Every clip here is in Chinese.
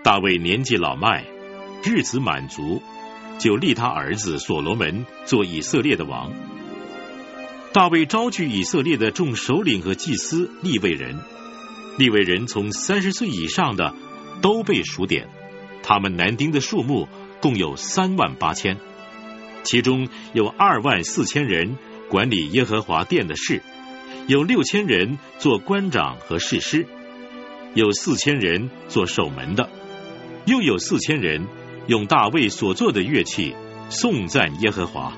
大卫年纪老迈，日子满足，就立他儿子所罗门做以色列的王。大卫招聚以色列的众首领和祭司利未人，利未人从30岁以上的都被数点，他们男丁的数目共有38000，其中有24000人管理耶和华殿的事，有6000人做官长和士师，有4000人做守门的，又有4000人用大卫所做的乐器颂赞耶和华。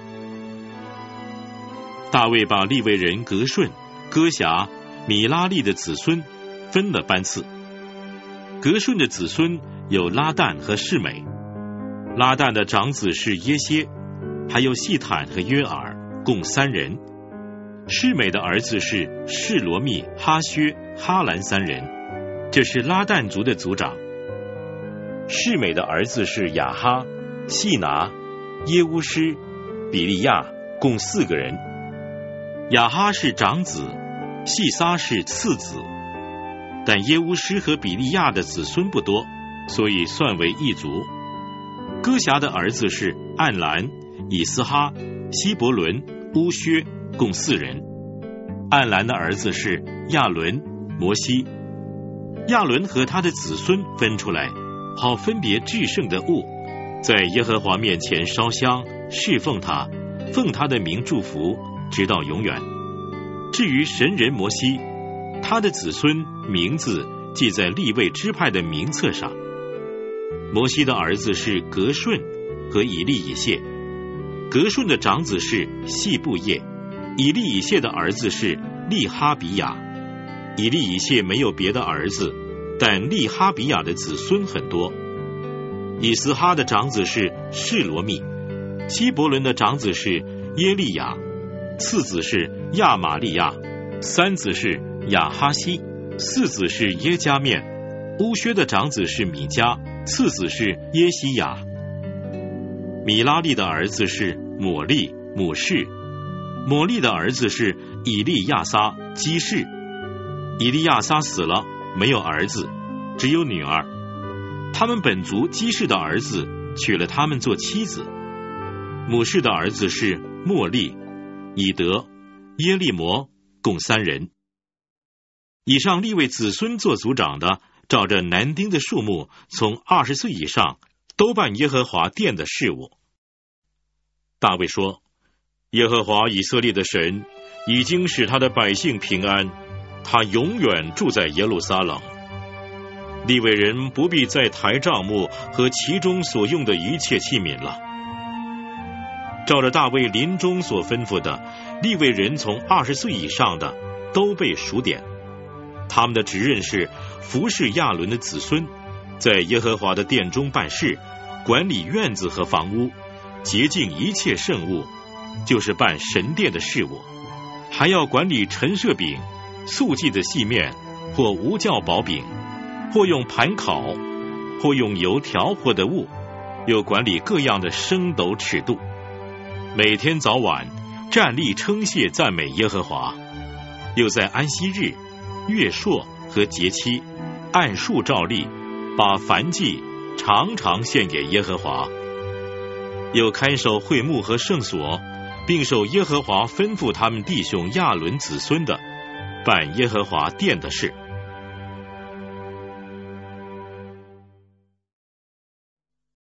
大卫把利未人革顺、歌辖、米拉利的子孙分了班次。革顺的子孙有拉旦和示每，拉旦的长子是耶歇，还有细坦和约尔，共3人。示每的儿子是示罗密、哈薛、哈兰3人，这是拉旦族的族长。示每的儿子是亚哈、细拿、耶乌施、比利亚，共4个人。亚哈是长子，细撒是次子，但耶乌施和比利亚的子孙不多，所以算为一族。歌辖的儿子是暗兰、以斯哈、希伯伦、乌薛，共4人。暗兰的儿子是亚伦、摩西。亚伦和他的子孙分出来，好分别至圣的物，在耶和华面前烧香侍奉他，奉他的名祝福，直到永远。至于神人摩西，他的子孙名字记在利未支派的名册上。摩西的儿子是革顺和以利以谢，革顺的长子是细布叶，以利以谢的儿子是利哈比亚。以利以谢没有别的儿子，但利哈比亚的子孙很多。以斯哈的长子是示罗密，希伯伦的长子是耶利亚，次子是亚玛利亚，三子是亚哈西，四子是耶加面。乌薛的长子是米迦，次子是耶西亚。米拉利的儿子是抹利、母士，抹利的儿子是以利亚撒、基士。以利亚撒死了，没有儿子，只有女儿。他们本族基士的儿子娶了他们做妻子。母士的儿子是莫利、以德、耶利摩，共3人。以上利未子孙做族长的，照着男丁的数目，从20岁以上，都办耶和华殿的事务。大卫说：耶和华以色列的神已经使他的百姓平安，他永远住在耶路撒冷。利未人不必再抬帐幕和其中所用的一切器皿了。照着大卫临终所吩咐的，利未人从20岁以上的都被数点。他们的职任是服侍亚伦的子孙，在耶和华的殿中办事，管理院子和房屋，洁净一切圣物，就是办神殿的事务，还要管理陈设饼、素祭的细面，或无酵薄饼，或用盘烤，或用油调和的物，又管理各样的升斗尺度。每天早晚站立称谢赞美耶和华，又在安息日、月朔和节期按数照例，把燔祭常常献给耶和华，又看守会幕和圣所，并守耶和华吩咐他们弟兄亚伦子孙的，办耶和华殿的事。